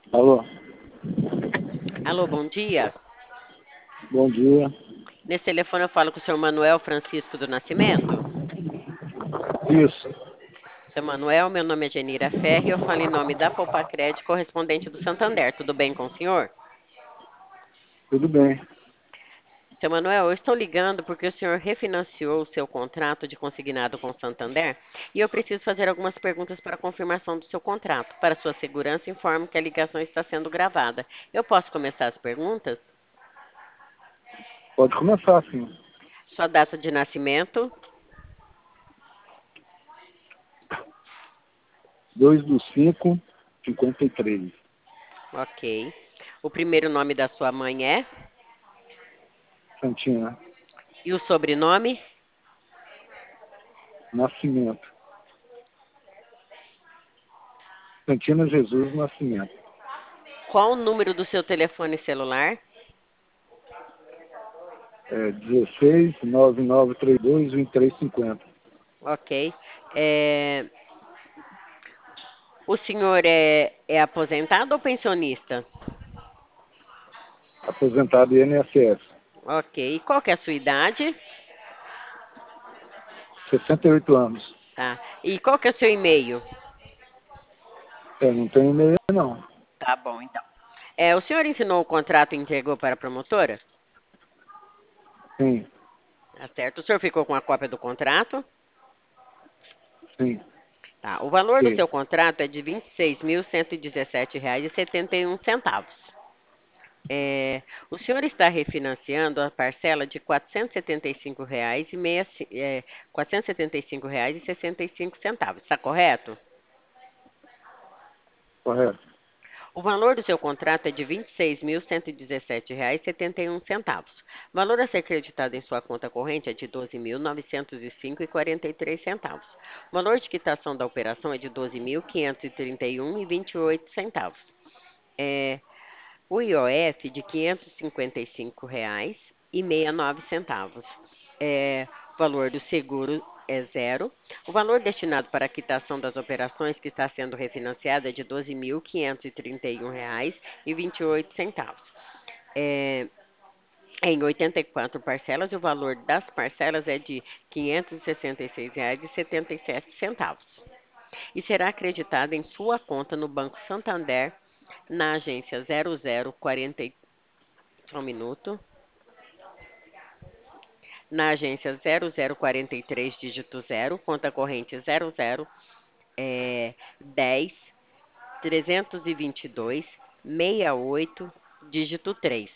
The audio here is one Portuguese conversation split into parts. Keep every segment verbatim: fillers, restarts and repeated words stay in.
Alô, Alô, bom dia. bom dia. Nesse telefone eu falo com o senhor Manuel Francisco do Nascimento. Isso, Seu Manuel, meu nome é Genira Ferri e eu falo em nome da Popacred, correspondente do Santander. Tudo bem com o senhor? tudo bem. Seu Manuel, eu estou ligando porque o senhor refinanciou o seu contrato de consignado com o Santander e eu preciso fazer algumas perguntas para confirmação do seu contrato. Para sua segurança, informo que a ligação está sendo gravada. Eu posso começar as perguntas? Pode começar, sim. Sua data de nascimento, Dois do cinco, cinquenta e três. ok. O primeiro nome da sua mãe é? Santina, E o sobrenome? Nascimento. Santina Jesus Nascimento. Qual o número do seu telefone celular? É dezesseis, nove nove três dois, vinte e três cinquenta. Ok. É, o senhor é, é aposentado ou pensionista? Aposentado I N S S. Ok. E qual que é a sua idade? sessenta e oito anos. Tá. E qual que é o seu e-mail? É, não tenho e-mail, não. Tá bom, então. É, o senhor ensinou o contrato e entregou para a promotora? Sim, Tá certo. O senhor ficou com a cópia do contrato? sim. Tá. O valor do Que? seu contrato é de vinte e seis mil cento e dezessete reais e setenta e um centavos. É, o senhor está refinanciando a parcela de quatrocentos e setenta e cinco reais e meia, é, quatrocentos e setenta e cinco reais e sessenta e cinco centavos. Está correto? Correto. O valor do seu contrato é de vinte e seis mil cento e dezessete reais e setenta e um centavos. O valor a ser creditado em sua conta corrente é de doze mil novecentos e cinco e quarenta e três centavos. O valor de quitação da operação é de doze mil quinhentos e trinta e um e vinte e oito centavos. É, O I O F de quinhentos e cinquenta e cinco reais e sessenta e nove centavos. É, o valor do seguro é zero. O valor destinado para a quitação das operações que está sendo refinanciada é de doze mil quinhentos e trinta e um reais e vinte e oito centavos. É, em oitenta e quatro parcelas, e o valor das parcelas é de quinhentos e sessenta e seis reais e setenta e sete centavos. E será acreditada em sua conta no Banco Santander, na agência zero zero quarenta só um minuto. Na agência zero zero quarenta e três, dígito zero, conta corrente zero zero é, dez, trezentos e vinte e dois, sessenta e oito, dígito três.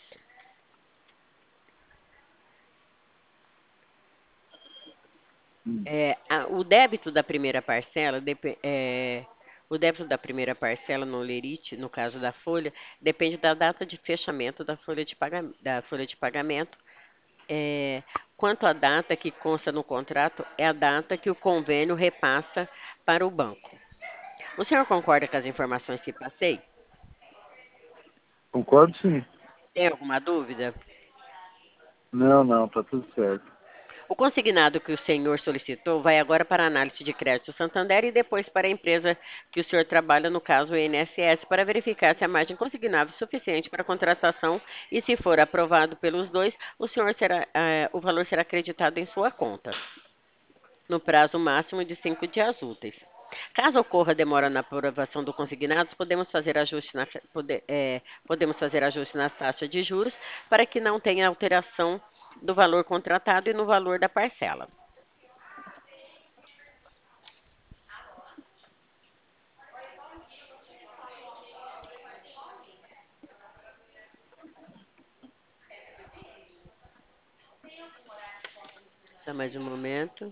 Hum. É, a- o débito da primeira parcela, depe- é, o débito da primeira parcela no Lerite, no caso da folha, depende da data de fechamento da folha de, paga- da folha de pagamento. É, quanto à data que consta no contrato, é a data que o convênio repassa para o banco. O senhor concorda com as informações que passei? Concordo, sim. Tem alguma dúvida? Não, não, tá tudo certo. O consignado que o senhor solicitou vai agora para a análise de crédito Santander e depois para a empresa que o senhor trabalha, no caso o I N S S, para verificar se a margem consignável é suficiente para a contratação e, se for aprovado pelos dois, o senhor será, eh, o valor será acreditado em sua conta, no prazo máximo de cinco dias úteis. Caso ocorra demora na aprovação do consignado, podemos fazer ajuste na, pode- eh, podemos fazer ajuste na taxa de juros para que não tenha alteração do valor contratado e no valor da parcela. Só mais um momento.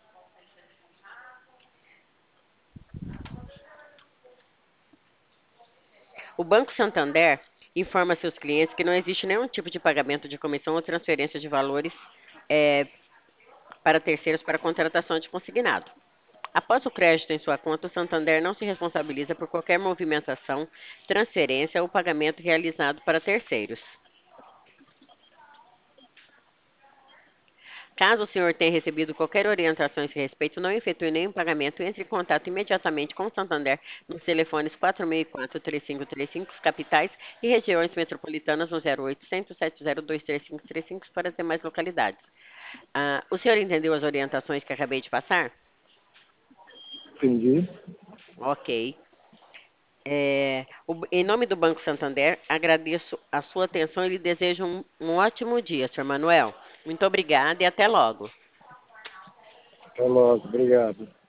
O Banco Santander informa seus clientes que não existe nenhum tipo de pagamento de comissão ou transferência de valores eh, para terceiros para contratação de consignado. Após o crédito em sua conta, o Santander não se responsabiliza por qualquer movimentação, transferência ou pagamento realizado para terceiros. Caso o senhor tenha recebido qualquer orientação a esse respeito, não efetue nenhum pagamento, entre em contato imediatamente com o Santander nos telefones quatro seis quatro, três cinco três cinco, capitais e regiões metropolitanas no zero oitocentos, sete zero dois, três cinco três cinco para as demais localidades. Ah, o senhor entendeu as orientações que acabei de passar? Entendi. Ok. É, o- em nome do Banco Santander, agradeço a sua atenção e lhe desejo um, um ótimo dia, senhor Manuel. Muito obrigada e até logo. Até logo. Obrigado.